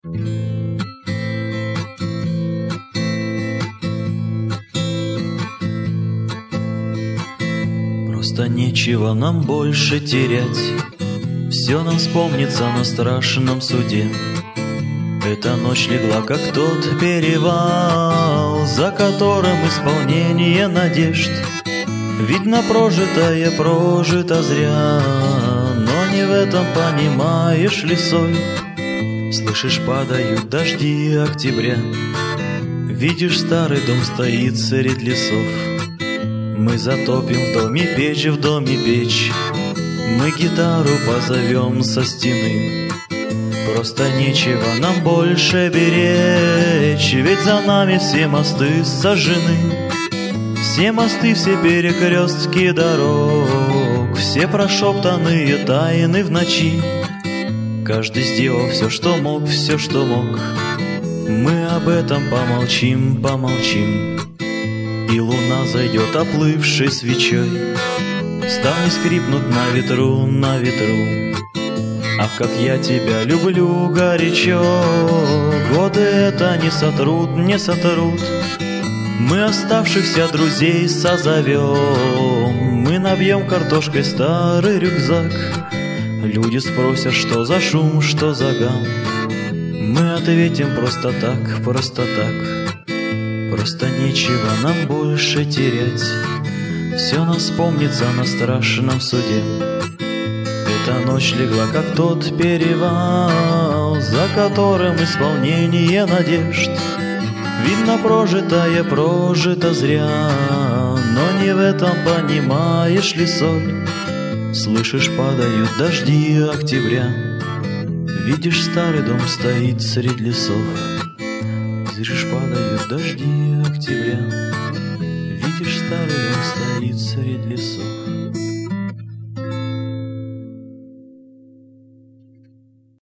Просто нечего нам больше терять, все нам вспомнится на страшном суде. Эта ночь легла, как тот перевал, за которым исполнение надежд. Видно, прожитое прожито зря, но не в этом, понимаешь ли, соль. Слышишь, падают дожди октября, видишь, старый дом стоит средь лесов. Мы затопим в доме печь, мы гитару позовем со стены. Просто нечего нам больше беречь, ведь за нами все мосты сожжены. Все мосты, все перекрестки дорог, все прошептанные тайны в ночи. Каждый сделал все, что мог, все, что мог. Мы об этом помолчим, помолчим. И луна зайдет оплывшей свечой, ставни скрипнут на ветру, на ветру. Ах, как я тебя люблю горячо, годы это не сотрут, не сотрут. Мы оставшихся друзей созовем, мы набьем картошкой старый рюкзак. Люди спросят, что за шум, что за гам. Мы ответим просто так, просто так. Просто нечего нам больше терять, все нам вспомнится на страшном суде. Эта ночь легла, как тот перевал, за которым исполнение надежд. Видно, прожитое прожито зря, но не в этом, понимаешь ли, соль. Слышишь, падают дожди октября, видишь, старый дом стоит средь лесов. Слышишь, падают дожди октября, видишь, старый дом стоит средь лесов.